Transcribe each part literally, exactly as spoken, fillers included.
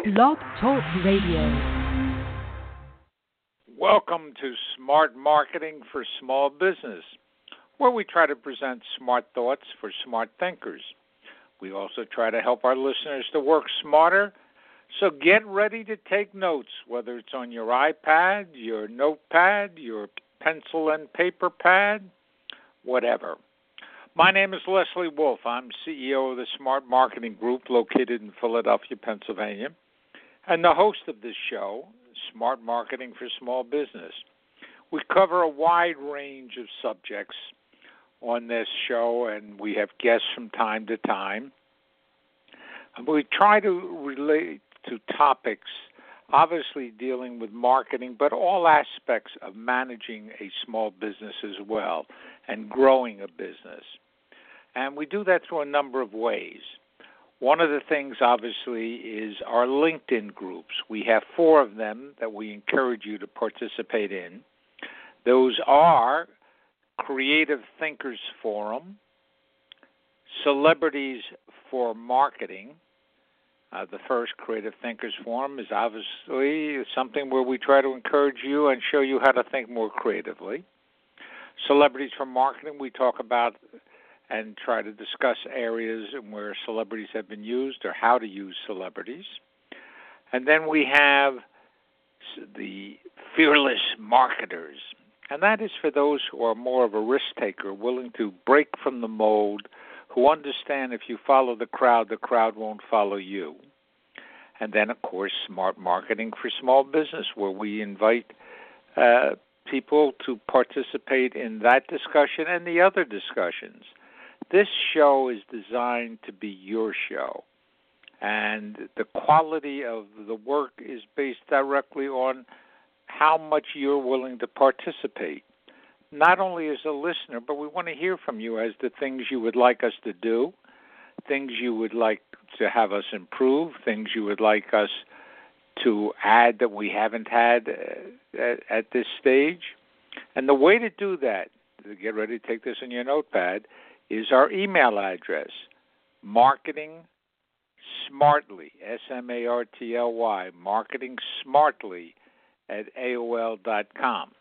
Blog Talk Radio. Welcome to Smart Marketing for Small Business, where we try to present smart thoughts for smart thinkers. We also try to help our listeners to work smarter, so get ready to take notes, whether it's on your iPad, your notepad, your pencil and paper pad, whatever. My name is Leslie Wolf. I'm C E O of the Smart Marketing Group located in Philadelphia, Pennsylvania, and the host of this show, Smart Marketing for Small Business. We cover a wide range of subjects on this show, and we have guests from time to time. And we try to relate to topics, obviously dealing with marketing, but all aspects of managing a small business as well and growing a business. And we do that through a number of ways. One of the things, obviously, is our LinkedIn groups. We have four of them that we encourage you to participate in. Those are Creative Thinkers Forum, Celebrities for Marketing. Uh, the first Creative Thinkers Forum is obviously something where we try to encourage you and show you how to think more creatively. Celebrities for Marketing, we talk about and try to discuss areas where celebrities have been used or how to use celebrities. And then we have the Fearless Marketers, and that is for those who are more of a risk taker, willing to break from the mold, who understand if you follow the crowd, the crowd won't follow you. And then, of course, Smart Marketing for Small Business, where we invite uh, people to participate in that discussion and the other discussions. This show is designed to be your show, and the quality of the work is based directly on how much you're willing to participate, not only as a listener, but we want to hear from you as to things you would like us to do, things you would like to have us improve, things you would like us to add that we haven't had at, at this stage. And the way to do that, to get ready to take this in your notepad, is our email address, marketing smartly, S M A R T L Y, marketing smartly at A O L dot com.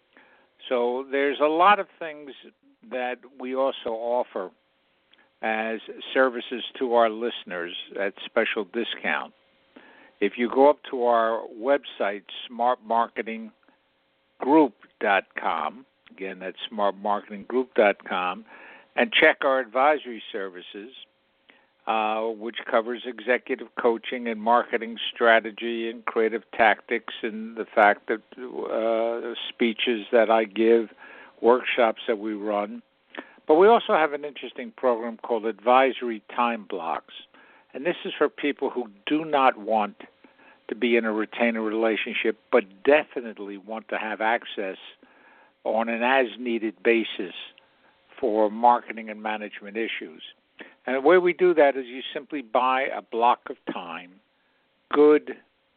So there's a lot of things that we also offer as services to our listeners at special discount. If you go up to our website, smart marketing group dot com, again, that's smart marketing group dot com, and check our advisory services, uh, which covers executive coaching and marketing strategy and creative tactics and the fact that uh, speeches that I give, workshops that we run. But we also have an interesting program called Advisory Time Blocks. And this is for people who do not want to be in a retainer relationship, but definitely want to have access on an as-needed basis for marketing and management issues. And the way we do that is you simply buy a block of time, good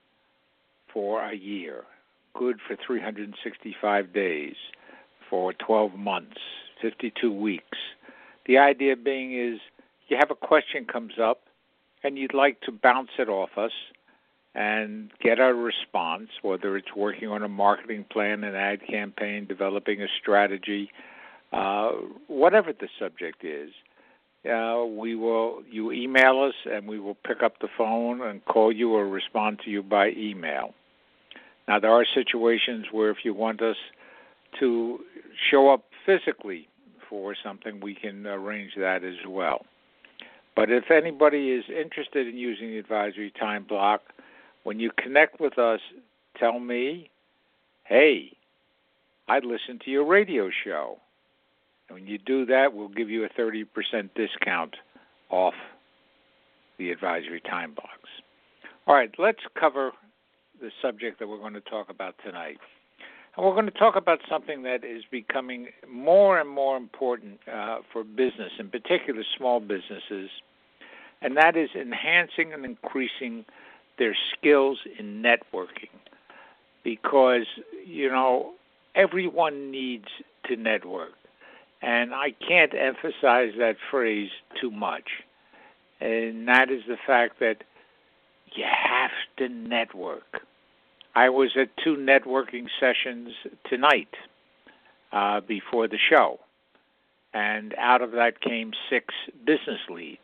for a year, good for three hundred sixty-five days, for twelve months, fifty-two weeks. The idea being is you have a question comes up and you'd like to bounce it off us and get our response, whether it's working on a marketing plan, an ad campaign, developing a strategy, uh, whatever the subject is. Uh, we will. You email us, and we will pick up the phone and call you or respond to you by email. Now, there are situations where if you want us to show up physically for something, we can arrange that as well. But if anybody is interested in using the advisory time block, when you connect with us, tell me, hey, I listened to your radio show. And when you do that, we'll give you a thirty percent discount off the advisory time blocks. All right, let's cover the subject that we're going to talk about tonight. And we're going to talk about something that is becoming more and more important uh, for business, in particular small businesses, and that is enhancing and increasing their skills in networking. Because, you know, everyone needs to network. And I can't emphasize that phrase too much. And that is the fact that you have to network. I was at two networking sessions tonight uh, before the show, and out of that came six business leads.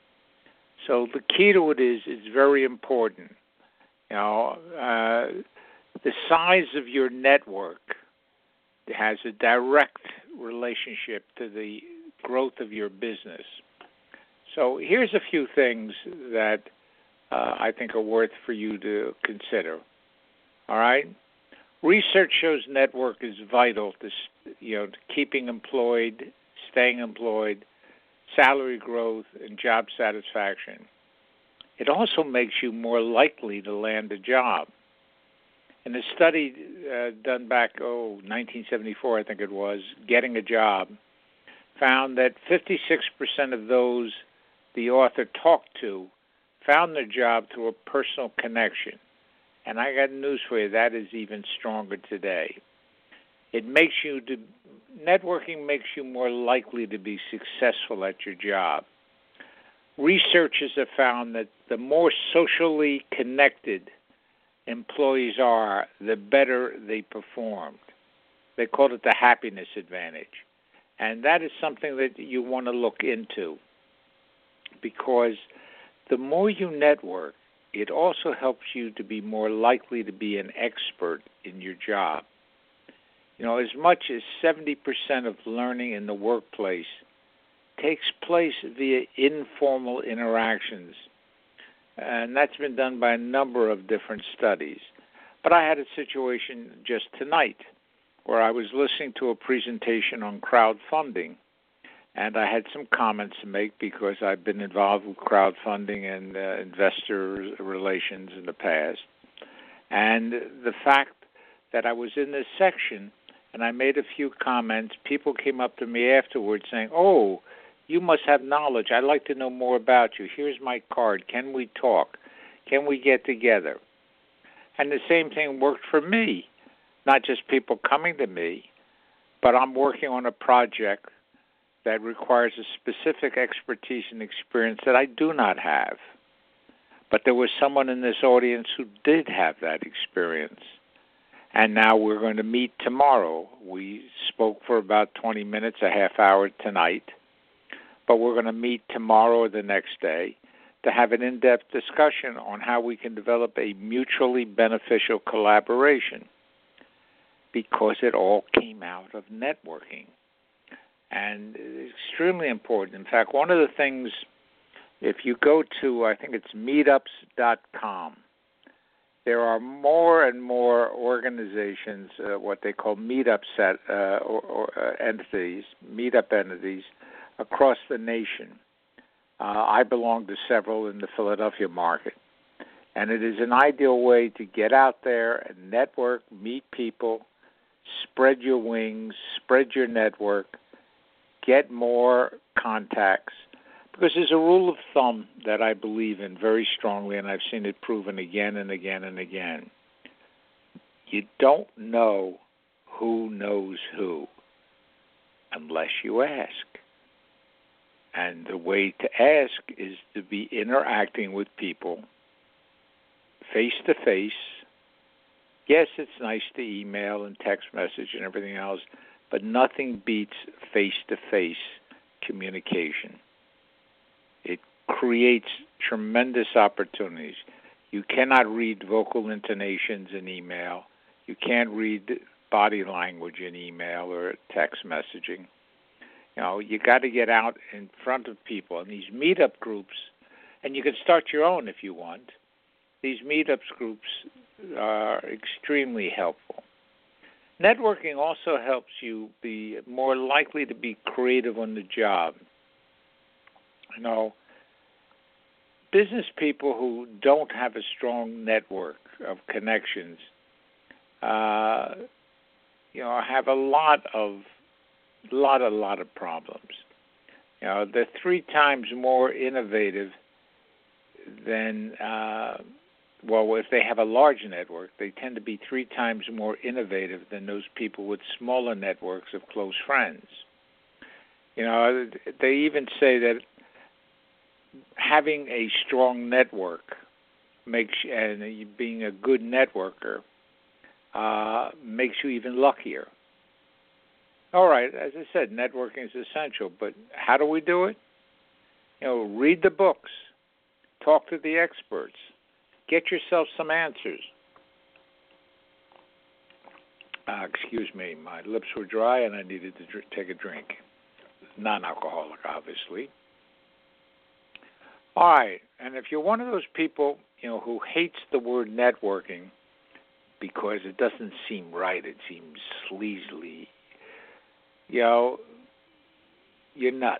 So the key to it is it's very important. You know, uh, the size of your network has a direct relationship to the growth of your business. So here's a few things that uh, I think are worth for you to consider. All right? Research shows network is vital to, you know, to keeping employed, staying employed, salary growth, and job satisfaction. It also makes you more likely to land a job. In a study uh, done back, oh, nineteen seventy-four, I think it was, Getting a Job, found that fifty-six percent of those the author talked to found their job through a personal connection. And I got news for you, that is even stronger today. It makes you, to, networking makes you more likely to be successful at your job. Researchers have found that the more socially connected employees are, the better they performed. They called it the happiness advantage. And that is something that you want to look into, because the more you network, it also helps you to be more likely to be an expert in your job. You know, as much as seventy percent of learning in the workplace takes place via informal interactions, and that's been done by a number of different studies. But I had a situation just tonight where I was listening to a presentation on crowdfunding, and I had some comments to make because I've been involved with crowdfunding and uh, investor relations in the past. And the fact that I was in this section and I made a few comments, people came up to me afterwards saying, "Oh, you must have knowledge. I'd like to know more about you. Here's my card. Can we talk? Can we get together?" And the same thing worked for me, not just people coming to me, but I'm working on a project that requires a specific expertise and experience that I do not have. But there was someone in this audience who did have that experience. And now we're going to meet tomorrow. We spoke for about twenty minutes, a half hour tonight. But we're going to meet tomorrow or the next day to have an in-depth discussion on how we can develop a mutually beneficial collaboration, because it all came out of networking. And it's extremely important. In fact, one of the things, if you go to, I think it's meetups dot com, there are more and more organizations, uh, what they call meetup set, uh, or, or uh, entities, meetup entities, across the nation. Uh, I belong to several in the Philadelphia market. And it is an ideal way to get out there and network, meet people, spread your wings, spread your network, get more contacts. Because there's a rule of thumb that I believe in very strongly, and I've seen it proven again and again and again. You don't know who knows who unless you ask. And the way to ask is to be interacting with people face-to-face. Yes, it's nice to email and text message and everything else, but nothing beats face-to-face communication. It creates tremendous opportunities. You cannot read vocal intonations in email. You can't read body language in email or text messaging. You know, you got to get out in front of people. And these meetup groups, and you can start your own if you want, these meetups groups are extremely helpful. Networking also helps you be more likely to be creative on the job. You know, business people who don't have a strong network of connections, uh, you know, have a lot of, lot, a lot of problems. You know, they're three times more innovative than, uh, well, if they have a large network, they tend to be three times more innovative than those people with smaller networks of close friends. You know, they even say that having a strong network makes and being a good networker uh, makes you even luckier. All right, as I said, networking is essential, but how do we do it? You know, read the books, talk to the experts, get yourself some answers. Uh, excuse me, my lips were dry and I needed to dr- take a drink. Non-alcoholic, obviously. All right, and if you're one of those people, you know, who hates the word networking because it doesn't seem right, it seems sleazily, you know, you're nuts.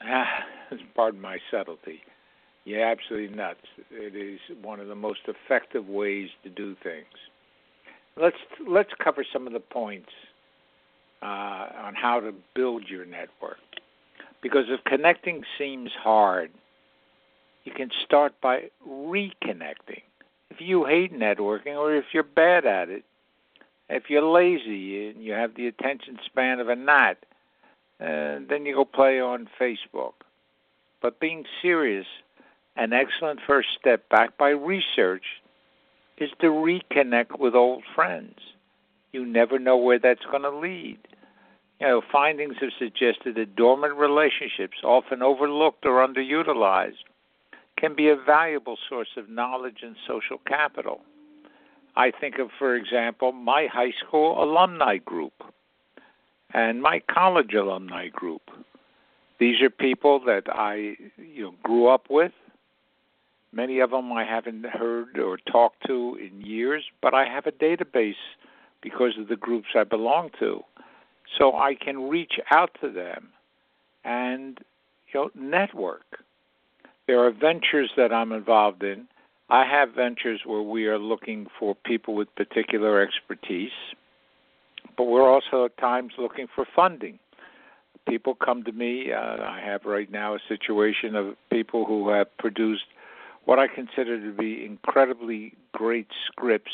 Pardon my subtlety. You're absolutely nuts. It is one of the most effective ways to do things. Let's let's cover some of the points uh, on how to build your network. Because if connecting seems hard, you can start by reconnecting. If you hate networking or if you're bad at it, if you're lazy and you have the attention span of a gnat, uh, then you go play on Facebook. But being serious, an excellent first step backed by research is to reconnect with old friends. You never know where that's going to lead. You know, findings have suggested that dormant relationships, often overlooked or underutilized, can be a valuable source of knowledge and social capital. I think of, for example, my high school alumni group and my college alumni group. These are people that I, you know, grew up with. Many of them I haven't heard or talked to in years, but I have a database because of the groups I belong to. So I can reach out to them and, you know, network. There are ventures that I'm involved in. I have ventures where we are looking for people with particular expertise, but we're also at times looking for funding. People come to me. Uh, I have right now a situation of people who have produced what I consider to be incredibly great scripts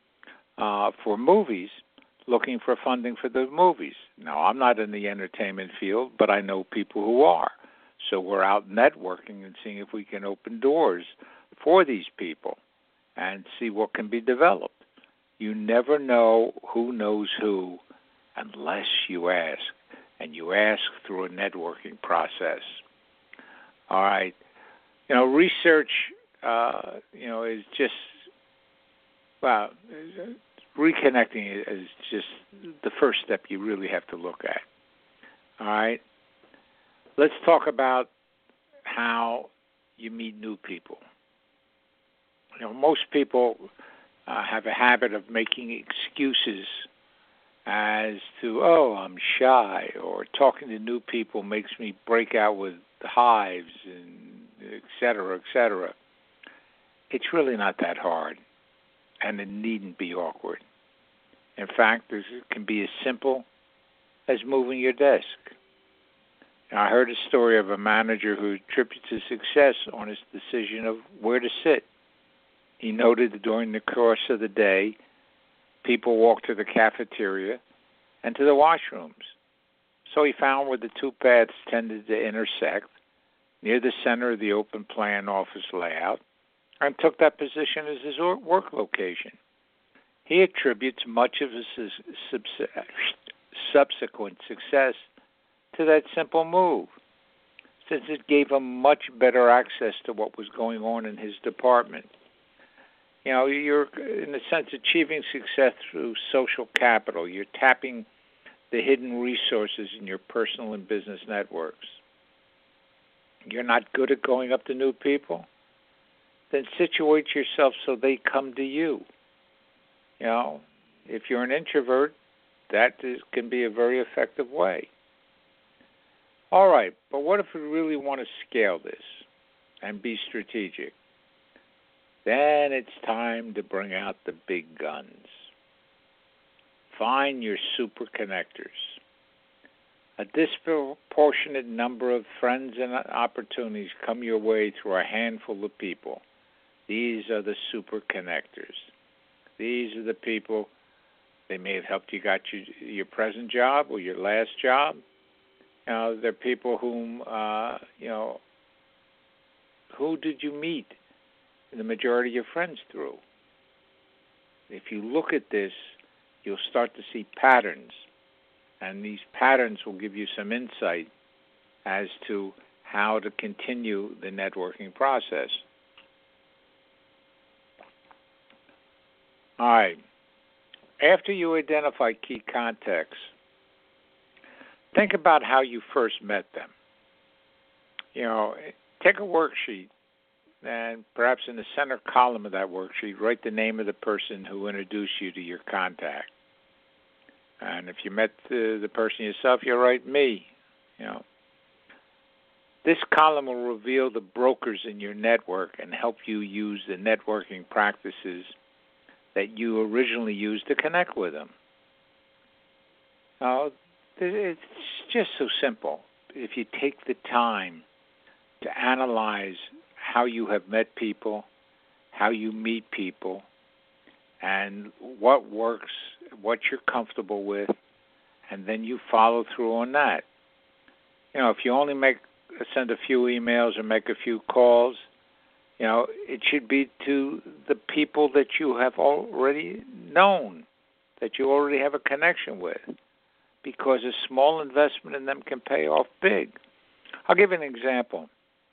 uh, for movies, looking for funding for those movies. Now, I'm not in the entertainment field, but I know people who are. So we're out networking and seeing if we can open doors for these people and see what can be developed. You never know who knows who unless you ask, and you ask through a networking process. All right. You know, research, uh, you know, is just, well, reconnecting is just the first step you really have to look at. All right? Let's talk about how you meet new people. You know, most people uh, have a habit of making excuses as to, oh, I'm shy, or talking to new people makes me break out with hives, and et cetera, et cetera. It's really not that hard, and it needn't be awkward. In fact, it can be as simple as moving your desk. Now, I heard a story of a manager who attributes his success on his decision of where to sit. He noted that during the course of the day, people walked to the cafeteria and to the washrooms. So he found where the two paths tended to intersect, near the center of the open plan office layout, and took that position as his work location. He attributes much of his subsequent success to that simple move, since it gave him much better access to what was going on in his department. You know, you're, in a sense, achieving success through social capital. You're tapping the hidden resources in your personal and business networks. You're not good at going up to new people? Then situate yourself so they come to you. You know, if you're an introvert, that is, can be a very effective way. All right, but what if we really want to scale this and be strategic? Then it's time to bring out the big guns. Find your super connectors. A disproportionate number of friends and opportunities come your way through a handful of people. These are the super connectors. These are the people, they may have helped you got your, your present job or your last job. You know, they're people whom, uh, you know, who did you meet the majority of your friends through. If you look at this, you'll start to see patterns, and these patterns will give you some insight as to how to continue the networking process. All right. After you identify key contacts, think about how you first met them. You know, take a worksheet, and perhaps in the center column of that worksheet, write the name of the person who introduced you to your contact. And if you met the, the person yourself, you'll write me. You know, this column will reveal the brokers in your network and help you use the networking practices that you originally used to connect with them. Now, it's just so simple. If you take the time to analyze how you have met people, how you meet people, and what works, what you're comfortable with, and then you follow through on that. You know, if you only make send a few emails or make a few calls, you know, it should be to the people that you have already known, that you already have a connection with, because a small investment in them can pay off big. I'll give you an example.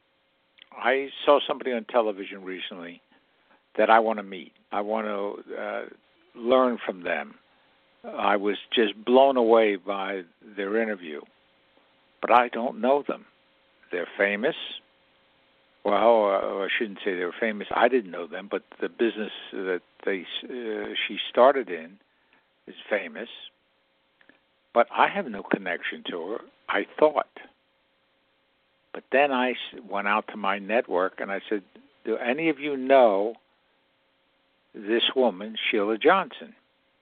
I saw somebody on television recently that I want to meet. I want to uh, learn from them. I was just blown away by their interview, but I don't know them. They're famous. Well, uh, I shouldn't say they were famous. I didn't know them, but the business that they uh, she started in is famous. But I have no connection to her, I thought. But then I went out to my network and I said, do any of you know this woman, Sheila Johnson?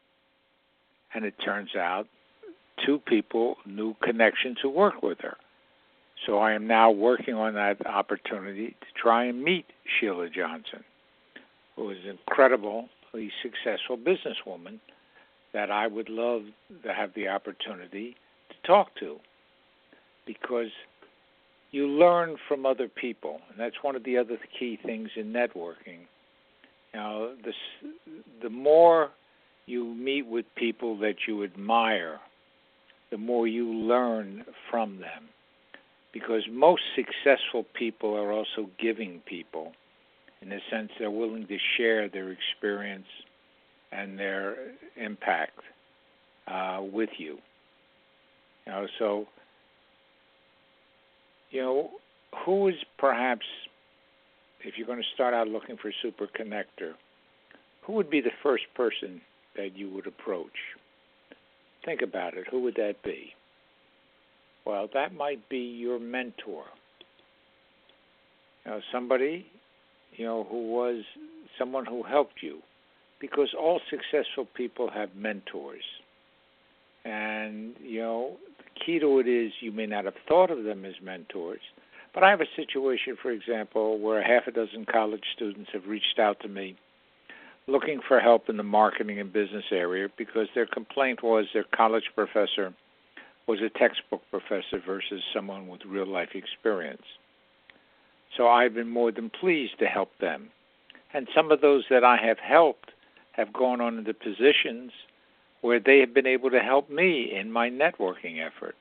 And it turns out two people knew connections who worked with her. So I am now working on that opportunity to try and meet Sheila Johnson, who is an incredibly successful businesswoman that I would love to have the opportunity to talk to, because you learn from other people, and that's one of the other key things in networking. You know, this, the more you meet with people that you admire, the more you learn from them. Because most successful people are also giving people, in the sense they're willing to share their experience and their impact uh, with you. You know, so, you know, who is perhaps, if you're going to start out looking for a super connector, who would be the first person that you would approach? Think about it. Who would that be? Well, that might be your mentor. You know, somebody, you know, who was someone who helped you. Because all successful people have mentors. And, you know, the key to it is you may not have thought of them as mentors, but I have a situation, for example, where half a dozen college students have reached out to me looking for help in the marketing and business area because their complaint was their college professor was a textbook professor versus someone with real-life experience. So I've been more than pleased to help them. And some of those that I have helped have gone on into positions where they have been able to help me in my networking effort.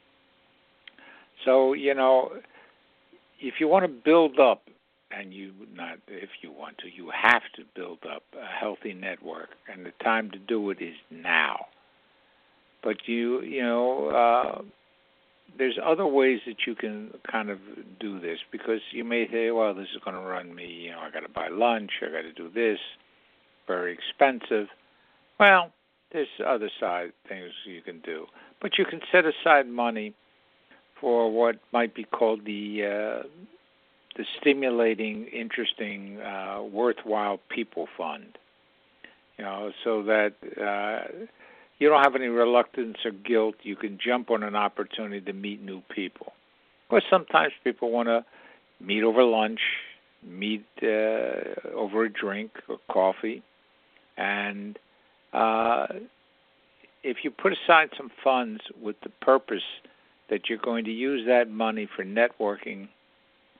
So, you know, if you want to build up, and you not if you want to, you have to build up a healthy network, and the time to do it is now. But you, you know, uh, there's other ways that you can kind of do this, because you may say, well, this is going to run me, you know, I got to buy lunch, I got to do this, very expensive. Well, there's other side things you can do. But you can set aside money for what might be called the uh, the stimulating, interesting, uh, worthwhile people fund. You know, so that uh, you don't have any reluctance or guilt. You can jump on an opportunity to meet new people. Of course, sometimes people want to meet over lunch, meet uh, over a drink or coffee. And uh, if you put aside some funds with the purpose that you're going to use that money for networking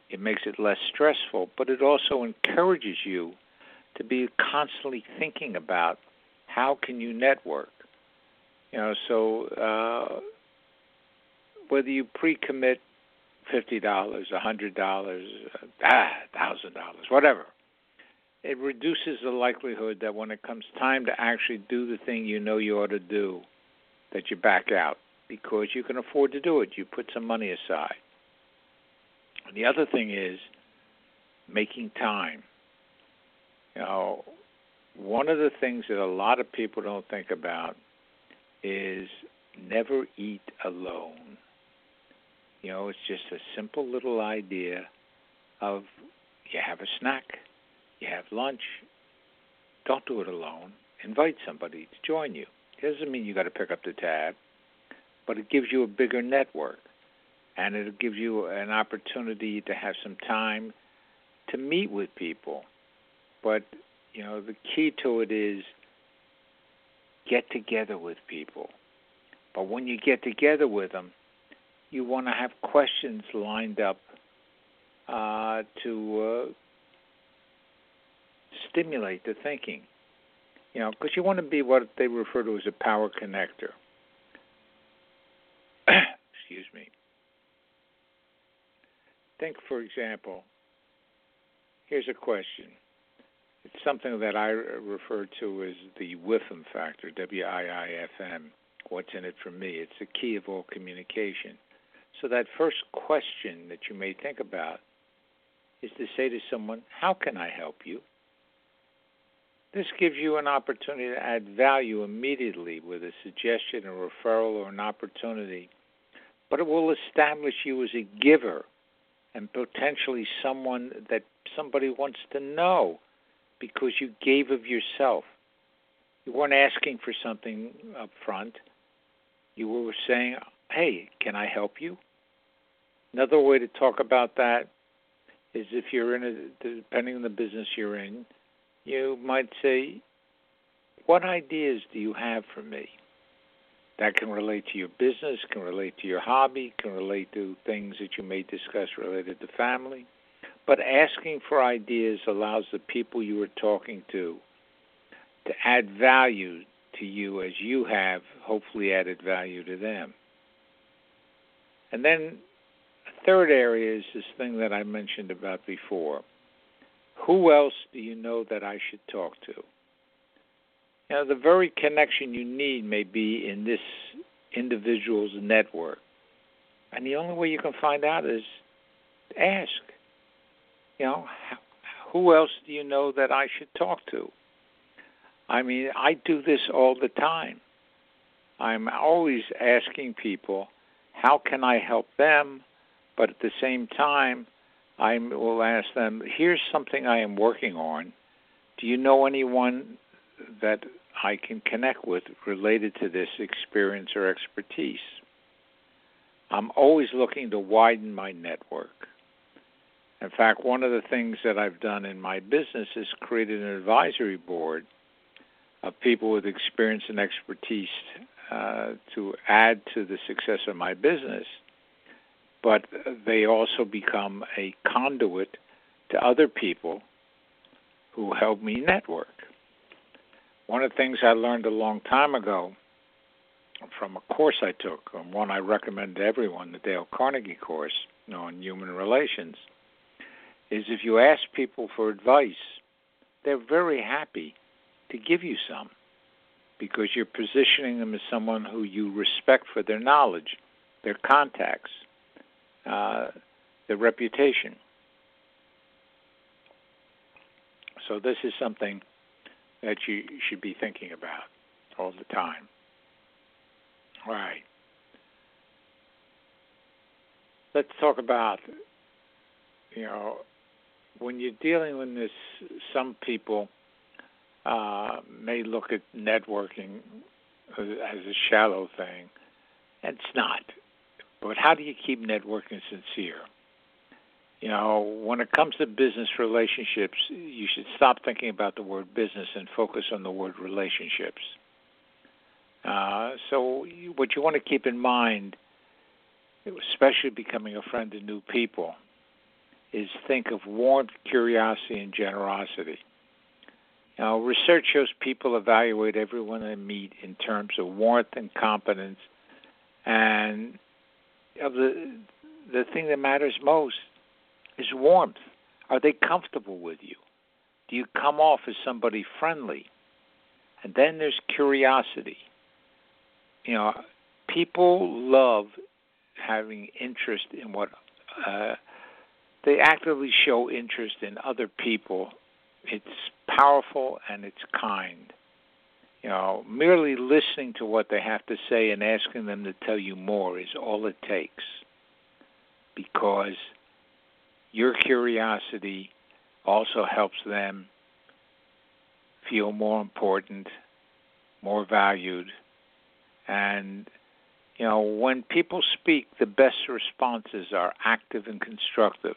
it makes it less stressful, but it also encourages you to be constantly thinking about how can you network. You know, so uh, whether you pre-commit fifty dollars, one hundred dollars, ah, one thousand dollars, whatever, it reduces the likelihood that when it comes time to actually do the thing you know you ought to do, that you back out because you can afford to do it. You put some money aside. And the other thing is making time. You know, one of the things that a lot of people don't think about is never eat alone. You know, it's just a simple little idea of you have a snack, you have lunch. Don't do it alone. Invite somebody to join you. It doesn't mean you got to pick up the tab, but it gives you a bigger network, and it gives you an opportunity to have some time to meet with people. But, you know, the key to it is get together with people. But when you get together with them, you want to have questions lined up uh, to uh, stimulate the thinking. You know, because you want to be what they refer to as a power connector. Excuse me. Think, for example, here's a question. It's something that I refer to as the W I F M factor, W I I F M. What's in it for me? It's the key of all communication. So that first question that you may think about is to say to someone, how can I help you? This gives you an opportunity to add value immediately with a suggestion, a referral, or an opportunity. But it will establish you as a giver and potentially someone that somebody wants to know because you gave of yourself. You weren't asking for something up front. You were saying, hey, can I help you? Another way to talk about that is if you're in a, depending on the business you're in, you might say, what ideas do you have for me? That can relate to your business, can relate to your hobby, can relate to things that you may discuss related to family. But asking for ideas allows the people you are talking to to add value to you as you have hopefully added value to them. And then a third area is this thing that I mentioned about before. Who else do you know that I should talk to? You know, the very connection you need may be in this individual's network. And the only way you can find out is to ask. You know, who else do you know that I should talk to? I mean, I do this all the time. I'm always asking people, how can I help them? But at the same time, I will ask them, here's something I am working on. Do you know anyone that I can connect with related to this experience or expertise? I'm always looking to widen my network. In fact, one of the things that I've done in my business is created an advisory board of people with experience and expertise uh, to add to the success of my business. But they also become a conduit to other people who help me network. One of the things I learned a long time ago from a course I took, and one I recommend to everyone, the Dale Carnegie course on human relations, is if you ask people for advice, they're very happy to give you some because you're positioning them as someone who you respect for their knowledge, their contacts, uh, their reputation. So this is something that you should be thinking about all the time. All right. Let's talk about, you know, when you're dealing with this, some people uh, may look at networking as a shallow thing. It's not. But how do you keep networking sincere? You know, when it comes to business relationships, you should stop thinking about the word business and focus on the word relationships. Uh, so you, what you want to keep in mind, especially becoming a friend to new people, is think of warmth, curiosity, and generosity. Now, research shows people evaluate everyone they meet in terms of warmth and competence, and of the the thing that matters most is warmth. Are they comfortable with you? Do you come off as somebody friendly? And then there's curiosity. You know, people love having interest in what uh, they actively show interest in other people. It's powerful and it's kind. You know, merely listening to what they have to say and asking them to tell you more is all it takes, because your curiosity also helps them feel more important, more valued. And, you know, when people speak, the best responses are active and constructive.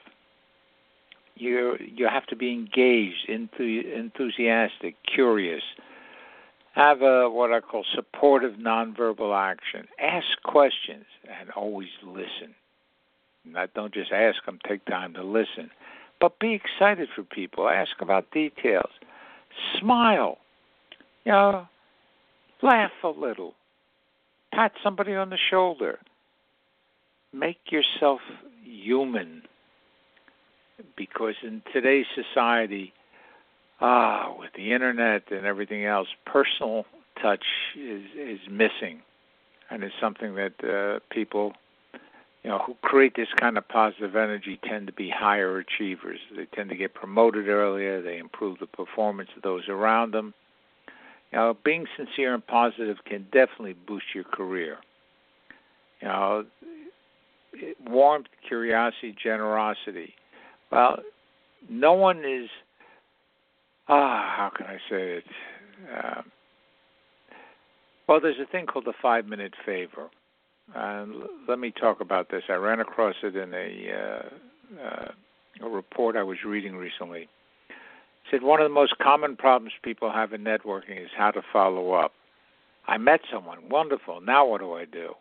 You you have to be engaged, enthu- enthusiastic, curious. Have a what I call supportive nonverbal action. Ask questions and always listen. Not don't just ask them, take time to listen. But be excited for people. Ask about details. Smile. You know, laugh a little. Pat somebody on the shoulder. Make yourself human. Because in today's society, ah, with the internet and everything else, personal touch is, is missing. And it's something that uh, people, you know, who create this kind of positive energy tend to be higher achievers. They tend to get promoted earlier. They improve the performance of those around them. You know, being sincere and positive can definitely boost your career. You know, warmth, curiosity, generosity. Well, no one is, ah, how can I say it? Uh, well, there's a thing called the five-minute favor. And l- let me talk about this. I ran across it in a, uh, uh, a report I was reading recently. It said one of the most common problems people have in networking is how to follow up. I met someone. Wonderful. Now what do I do?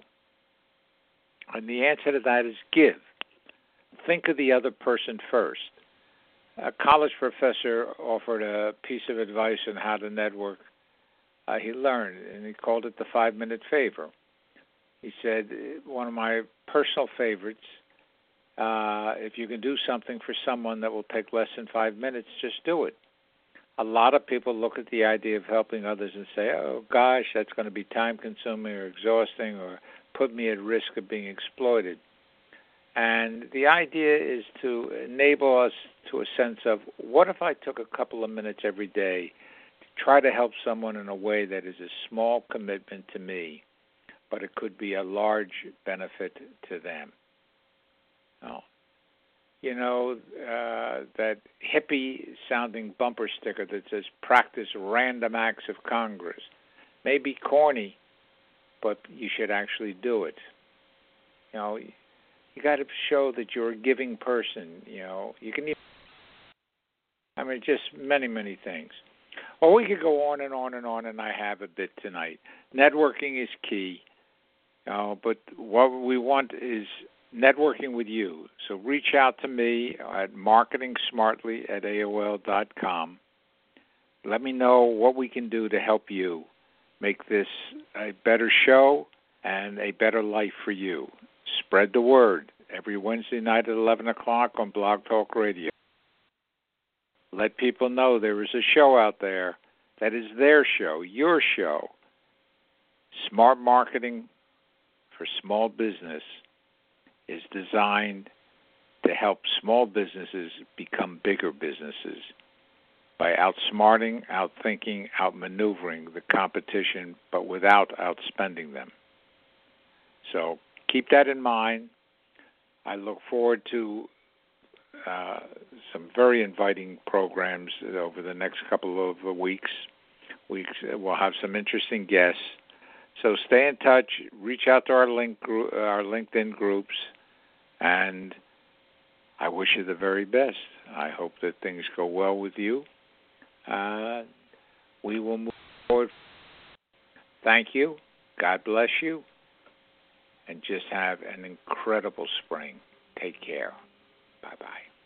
And the answer to that is give. Think of the other person first. A college professor offered a piece of advice on how to network. Uh, he learned, and he called it the five-minute favor. He said, one of my personal favorites, uh, if you can do something for someone that will take less than five minutes, just do it. A lot of people look at the idea of helping others and say, oh, gosh, that's going to be time-consuming or exhausting or put me at risk of being exploited. And the idea is to enable us to a sense of, what if I took a couple of minutes every day to try to help someone in a way that is a small commitment to me, but it could be a large benefit to them. Oh. You know, uh, that hippie-sounding bumper sticker that says, practice random acts of Congress. May be corny, but you should actually do it. You know, you got to show that you're a giving person. You know, you can, I mean, just many, many things. Well, we could go on and on and on, and I have a bit tonight. Networking is key. Uh, but what we want is networking with you. So reach out to me at marketing smartly at A O L dot com. Let me know what we can do to help you make this a better show and a better life for you. Spread the word every Wednesday night at eleven o'clock on Blog Talk Radio. Let people know there is a show out there that is their show, your show. Smart Marketing for Small Business is designed to help small businesses become bigger businesses by outsmarting, outthinking, outmaneuvering the competition, but without outspending them. So keep that in mind. I look forward to uh, some very inviting programs over the next couple of weeks. Weeks we'll have some interesting guests. So stay in touch. Reach out to our link group, our LinkedIn groups, and I wish you the very best. I hope that things go well with you. Uh, we will move forward. Thank you. God bless you. And just have an incredible spring. Take care. Bye-bye.